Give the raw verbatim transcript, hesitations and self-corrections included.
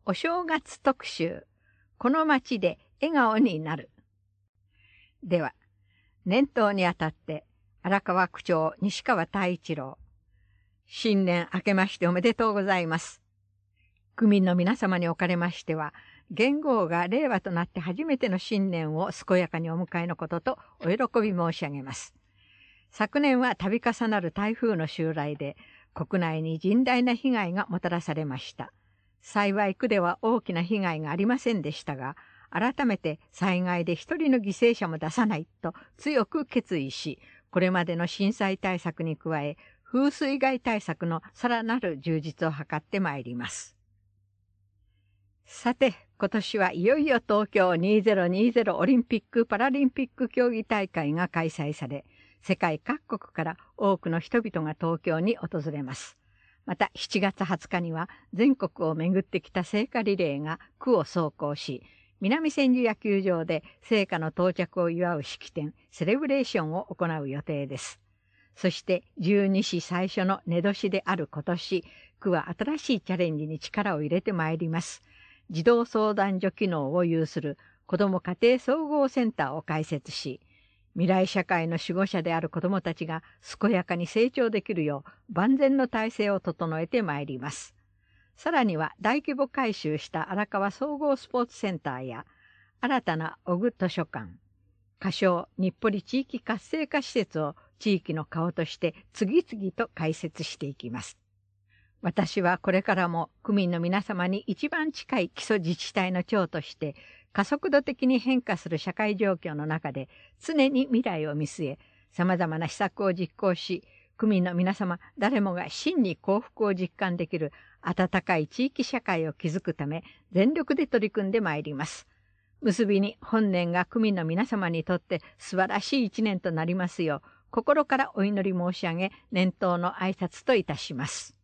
お正月特集、この街で笑顔になる。では、年頭にあたって、荒川区長西川太一郎。新年明けましておめでとうございます。区民の皆様におかれましては、元号が令和となって初めての新年を健やかにお迎えのこととお喜び申し上げます。昨年は度重なる台風の襲来で、国内に甚大な被害がもたらされました。幸い区では大きな被害がありませんでしたが、改めて災害で一人の犠牲者も出さないと強く決意し、これまでの震災対策に加え、風水害対策のさらなる充実を図ってまいります。さて、今年はいよいよ東京にせんにじゅうオリンピック・パラリンピック競技大会が開催され、世界各国から多くの人々が東京に訪れます。またしちがつはつかには全国を巡ってきた聖火リレーが区を走行し、南千住野球場で聖火の到着を祝う式典、セレブレーションを行う予定です。そして十二支最初の寝年である今年、区は新しいチャレンジに力を入れてまいります。児童相談所機能を有する子ども家庭総合センターを開設し、未来社会の守護者である子どもたちが健やかに成長できるよう万全の体制を整えてまいります。さらには大規模改修した荒川総合スポーツセンターや新たな小具図書館、仮称日暮里地域活性化施設を地域の顔として次々と開設していきます。私はこれからも区民の皆様に一番近い基礎自治体の長として加速度的に変化する社会状況の中で常に未来を見据え、様々な施策を実行し、区民の皆様誰もが真に幸福を実感できる温かい地域社会を築くため全力で取り組んでまいります。結びに本年が区民の皆様にとって素晴らしい一年となりますよう、心からお祈り申し上げ、年頭の挨拶といたします。